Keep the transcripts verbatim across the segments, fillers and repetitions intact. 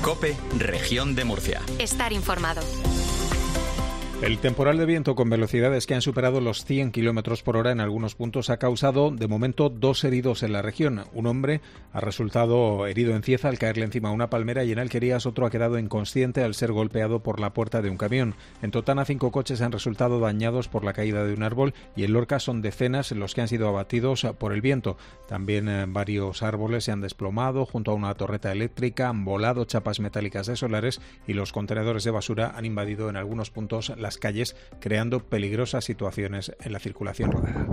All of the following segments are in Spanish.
COPE, Región de Murcia. Estar informado. El temporal de viento con velocidades que han superado los cien kilómetros por hora en algunos puntos ha causado, de momento, dos heridos en la región. Un hombre ha resultado herido en Cieza al caerle encima a una palmera y en Alquerías otro ha quedado inconsciente al ser golpeado por la puerta de un camión. En Totana, cinco coches han resultado dañados por la caída de un árbol y en Lorca son decenas los que han sido abatidos por el viento. También eh, varios árboles se han desplomado junto a una torreta eléctrica, han volado chapas metálicas de solares y los contenedores de basura han invadido en algunos puntos la las calles, creando peligrosas situaciones en la circulación rodada.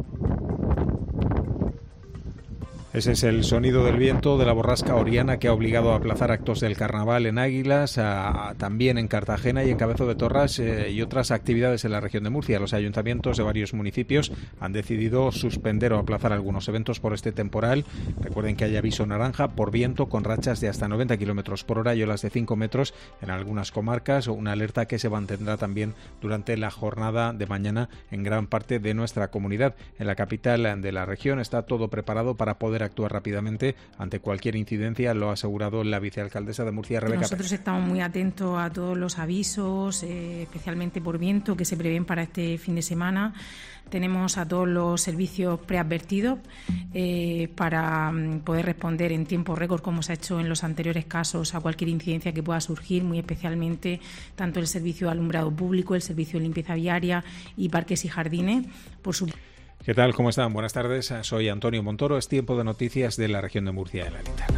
Ese es el sonido del viento de la borrasca Oriana que ha obligado a aplazar actos del carnaval en Águilas, a, a, también en Cartagena y en Cabezo de Torras eh, y otras actividades en la región de Murcia. Los ayuntamientos de varios municipios han decidido suspender o aplazar algunos eventos por este temporal. Recuerden que hay aviso naranja por viento con rachas de hasta noventa kilómetros por hora y olas de cinco metros en algunas comarcas, una alerta que se mantendrá también durante la jornada de mañana en gran parte de nuestra comunidad. En la capital de la región está todo preparado para poder actuar rápidamente ante cualquier incidencia, lo ha asegurado la vicealcaldesa de Murcia, Rebeca Pérez. Nosotros estamos muy atentos a todos los avisos, eh, especialmente por viento, que se prevén para este fin de semana. Tenemos a todos los servicios preadvertidos eh, para poder responder en tiempo récord, como se ha hecho en los anteriores casos, a cualquier incidencia que pueda surgir, muy especialmente tanto el servicio de alumbrado público, el servicio de limpieza viaria y parques y jardines, por su ¿Qué tal? ¿Cómo están? Buenas tardes. Soy Antonio Montoro. Es tiempo de noticias de la región de Murcia en la Linterna.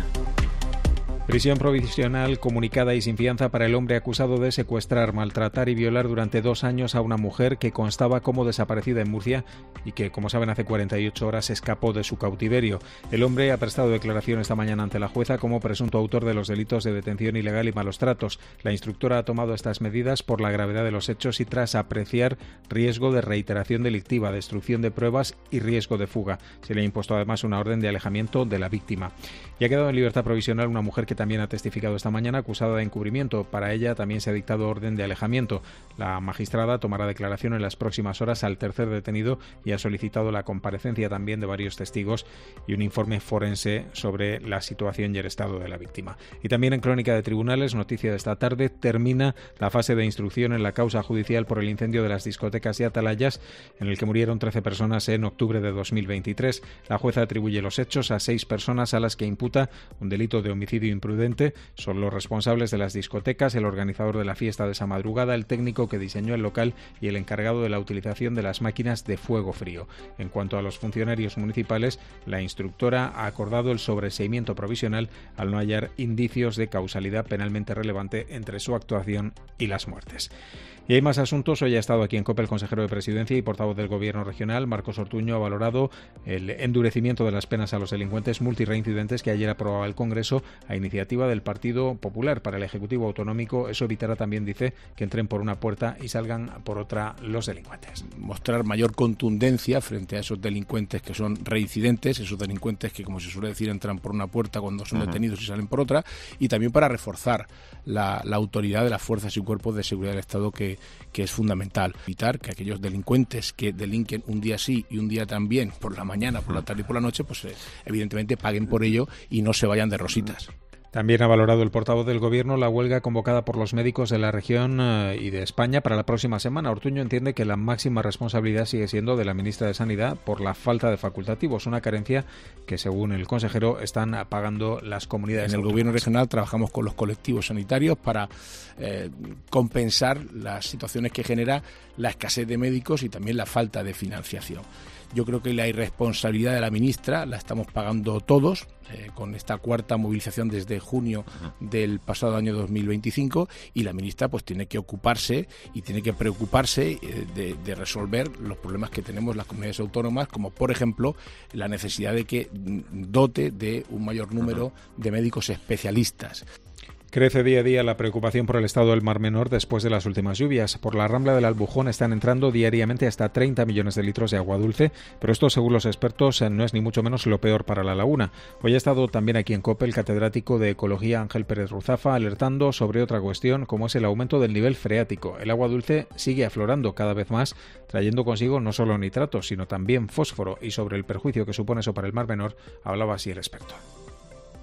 Prisión provisional comunicada y sin fianza para el hombre acusado de secuestrar, maltratar y violar durante dos años a una mujer que constaba como desaparecida en Murcia y que, como saben, hace cuarenta y ocho horas escapó de su cautiverio. El hombre ha prestado declaración esta mañana ante la jueza como presunto autor de los delitos de detención ilegal y malos tratos. La instructora ha tomado estas medidas por la gravedad de los hechos y tras apreciar riesgo de reiteración delictiva, destrucción de pruebas y riesgo de fuga. Se le ha impuesto además una orden de alejamiento de la víctima. Y ha quedado en libertad provisional una mujer que también ha testificado esta mañana acusada de encubrimiento. Para ella también se ha dictado orden de alejamiento. La magistrada tomará declaración en las próximas horas al tercer detenido y ha solicitado la comparecencia también de varios testigos y un informe forense sobre la situación y el estado de la víctima. Y también en Crónica de Tribunales, noticia de esta tarde, termina la fase de instrucción en la causa judicial por el incendio de las discotecas y atalayas en el que murieron trece personas en octubre de dos mil veintitrés. La jueza atribuye los hechos a seis personas a las que imputa un delito de homicidio imprudente. Son los responsables de las discotecas, el organizador de la fiesta de esa madrugada, el técnico que diseñó el local y el encargado de la utilización de las máquinas de fuego frío. En cuanto a los funcionarios municipales, la instructora ha acordado el sobreseimiento provisional al no hallar indicios de causalidad penalmente relevante entre su actuación y las muertes. Y hay más asuntos. Hoy ha estado aquí en COPE el consejero de Presidencia y portavoz del Gobierno regional, Marcos Ortuño, ha valorado el endurecimiento de las penas a los delincuentes multireincidentes que ayer aprobaba el Congreso a iniciativa del Partido Popular. Para el Ejecutivo Autonómico eso evitará también, dice, que entren por una puerta y salgan por otra los delincuentes. Mostrar mayor contundencia frente a esos delincuentes que son reincidentes, esos delincuentes que, como se suele decir, entran por una puerta cuando son uh-huh. detenidos y salen por otra, y también para reforzar la, la autoridad de las fuerzas y cuerpos de seguridad del Estado que que es fundamental. Evitar que aquellos delincuentes que delinquen un día sí y un día también, por la mañana, por la tarde y por la noche, pues eh, evidentemente paguen por ello y no se vayan de rositas. También ha valorado el portavoz del Gobierno la huelga convocada por los médicos de la región eh, y de España para la próxima semana. Ortuño entiende que la máxima responsabilidad sigue siendo de la ministra de Sanidad por la falta de facultativos, una carencia que, según el consejero, están pagando las comunidades En el autónomas. Gobierno regional trabajamos con los colectivos sanitarios para eh, compensar las situaciones que genera la escasez de médicos y también la falta de financiación. Yo creo que la irresponsabilidad de la ministra la estamos pagando todos, eh, con esta cuarta movilización desde junio del pasado año dos mil veinticinco, y la ministra pues tiene que ocuparse y tiene que preocuparse eh, de, de resolver los problemas que tenemos las comunidades autónomas, como por ejemplo la necesidad de que dote de un mayor número de médicos especialistas. Crece día a día la preocupación por el estado del Mar Menor después de las últimas lluvias. Por la Rambla del Albujón están entrando diariamente hasta treinta millones de litros de agua dulce, pero esto, según los expertos, no es ni mucho menos lo peor para la laguna. Hoy ha estado también aquí en COPE el catedrático de Ecología Ángel Pérez Ruzafa alertando sobre otra cuestión, como es el aumento del nivel freático. El agua dulce sigue aflorando cada vez más, trayendo consigo no solo nitratos, sino también fósforo, y sobre el perjuicio que supone eso para el Mar Menor hablaba así el experto.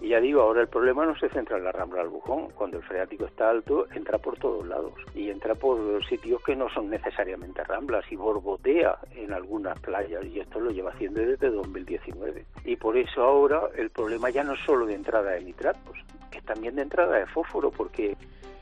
Y ya digo, ahora el problema no se centra en la Rambla del Bujón. Cuando el freático está alto, entra por todos lados. Y entra por sitios que no son necesariamente ramblas y borbotea en algunas playas. Y esto lo lleva haciendo desde dos mil diecinueve. Y por eso ahora el problema ya no es solo de entrada de nitratos, es también de entrada de fósforo, porque...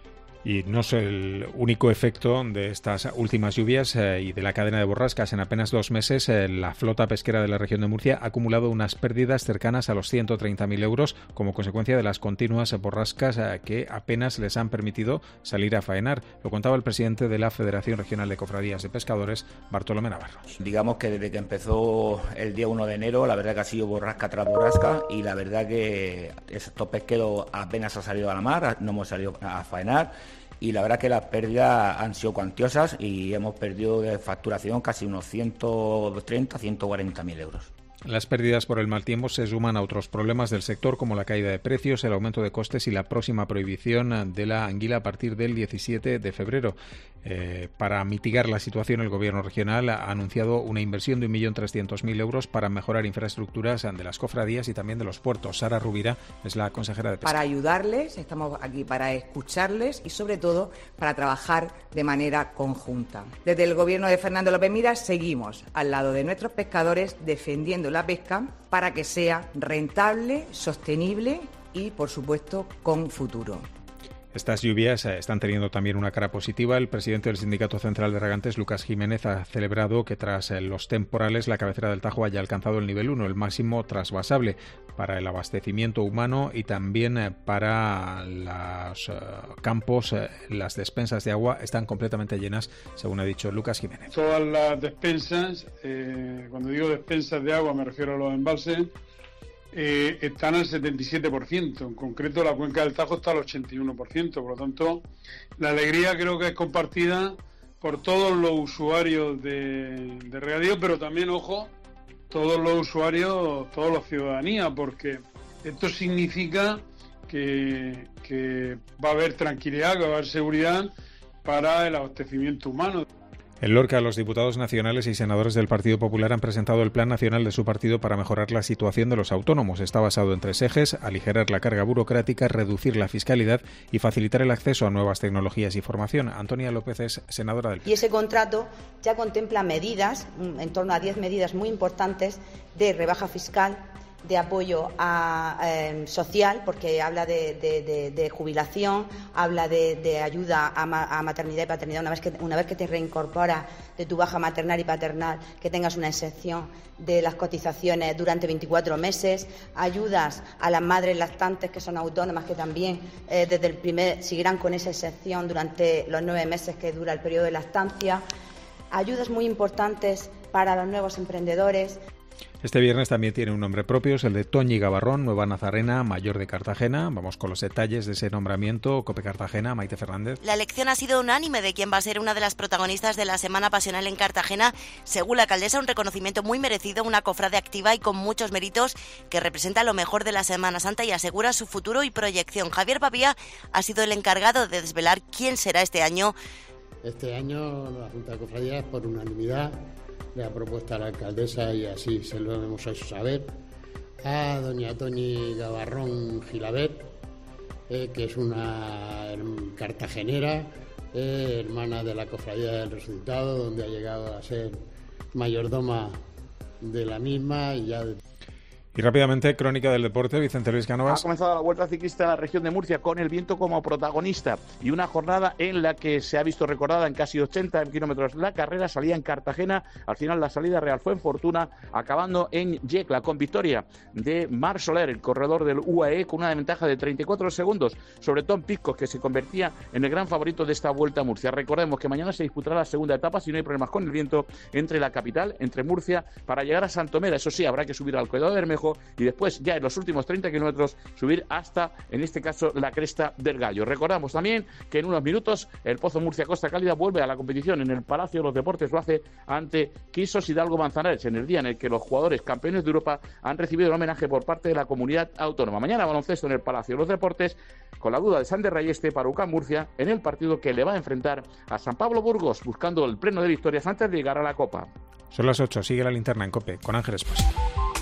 Y no es el único efecto de estas últimas lluvias eh, y de la cadena de borrascas. En apenas dos meses, eh, la flota pesquera de la región de Murcia ha acumulado unas pérdidas cercanas a los ciento treinta mil euros como consecuencia de las continuas borrascas eh, que apenas les han permitido salir a faenar. Lo contaba el presidente de la Federación Regional de Cofradías de Pescadores, Bartolomé Navarro. Digamos que desde que empezó el día uno de enero, la verdad que ha sido borrasca tras borrasca y la verdad que estos pesqueros apenas han salido a la mar, no hemos salido a faenar. Y la verdad que las pérdidas han sido cuantiosas y hemos perdido de facturación casi unos ciento treinta, ciento cuarenta mil euros. Las pérdidas por el mal tiempo se suman a otros problemas del sector como la caída de precios, el aumento de costes y la próxima prohibición de la anguila a partir del diecisiete de febrero. Eh, para mitigar la situación, el Gobierno regional ha anunciado una inversión de un millón trescientos mil euros para mejorar infraestructuras de las cofradías y también de los puertos. Sara Rubira es la consejera de Pesca. Para ayudarles, estamos aquí para escucharles y sobre todo para trabajar de manera conjunta. Desde el Gobierno de Fernando López Miras seguimos al lado de nuestros pescadores defendiendo la pesca para que sea rentable, sostenible y, por supuesto, con futuro. Estas lluvias están teniendo también una cara positiva. El presidente del Sindicato Central de Regantes, Lucas Jiménez, ha celebrado que tras los temporales la cabecera del Tajo haya alcanzado el nivel uno, el máximo trasvasable para el abastecimiento humano y también para los uh, campos. Uh, las despensas de agua están completamente llenas, según ha dicho Lucas Jiménez. Todas las despensas, eh, cuando digo despensas de agua me refiero a los embalses, Eh, están al setenta y siete por ciento, en concreto la cuenca del Tajo está al ochenta y uno por ciento, por lo tanto la alegría creo que es compartida por todos los usuarios de, de regadío, pero también, ojo, todos los usuarios, toda la ciudadanía, porque esto significa que, que va a haber tranquilidad, que va a haber seguridad para el abastecimiento humano. En Lorca, los diputados nacionales y senadores del Partido Popular han presentado el Plan Nacional de su partido para mejorar la situación de los autónomos. Está basado en tres ejes: aligerar la carga burocrática, reducir la fiscalidad y facilitar el acceso a nuevas tecnologías y formación. Antonia López es senadora del P I. Y ese contrato ya contempla medidas, en torno a diez medidas muy importantes de rebaja fiscal, de apoyo a, eh, social, porque habla de, de, de, de jubilación, habla de, de ayuda a, ma, a maternidad y paternidad, una vez, que, una vez que te reincorporas de tu baja maternal y paternal, que tengas una exención de las cotizaciones durante veinticuatro meses, ayudas a las madres lactantes que son autónomas, que también eh, desde el primer seguirán con esa exención durante los nueve meses que dura el periodo de lactancia, ayudas muy importantes para los nuevos emprendedores. Este viernes también tiene un nombre propio, es el de Toñi Gavarrón, nueva nazarena mayor de Cartagena. Vamos con los detalles de ese nombramiento. COPE Cartagena, Maite Fernández. La elección ha sido unánime de quién va a ser una de las protagonistas de la Semana Pasional en Cartagena. Según la alcaldesa, un reconocimiento muy merecido, una cofrade activa y con muchos méritos que representa lo mejor de la Semana Santa y asegura su futuro y proyección. Javier Pavía ha sido el encargado de desvelar quién será este año. Este año la Junta de Cofradías, por unanimidad, le ha propuesto a la alcaldesa, y así se lo hemos hecho saber, a doña Toñi Gavarrón Gilabert, eh, que es una cartagenera, eh, hermana de la Cofradía del Resucitado, donde ha llegado a ser mayordoma de la misma y ya... De... Y rápidamente, crónica del deporte, Vicente Luis Cánovas. Ha comenzado la Vuelta Ciclista en la región de Murcia con el viento como protagonista y una jornada en la que se ha visto recordada en casi ochenta kilómetros la carrera. Salía en Cartagena, al final la salida real fue en Fortuna, acabando en Yecla con victoria de Marc Soler, el corredor del U A E, con una ventaja de treinta y cuatro segundos sobre Tom Pisco, que se convertía en el gran favorito de esta Vuelta a Murcia. Recordemos que mañana se disputará la segunda etapa, si no hay problemas con el viento, entre la capital, entre Murcia, para llegar a Santomera. Eso sí, habrá que subir al Collado de Bermejo y después ya en los últimos treinta kilómetros subir hasta, en este caso, la Cresta del Gallo. Recordamos también que en unos minutos el Pozo Murcia Costa Cálida vuelve a la competición en el Palacio de los Deportes. Lo hace ante Quissos Hidalgo Manzanares, en el día en el que los jugadores campeones de Europa han recibido el homenaje por parte de la comunidad autónoma. Mañana baloncesto en el Palacio de los Deportes, con la duda de Sander Rayeste para U C A M Murcia en el partido que le va a enfrentar a San Pablo Burgos, buscando el pleno de victorias antes de llegar a la Copa. Son las ocho, sigue la linterna en COPE con Ángeles Espósito.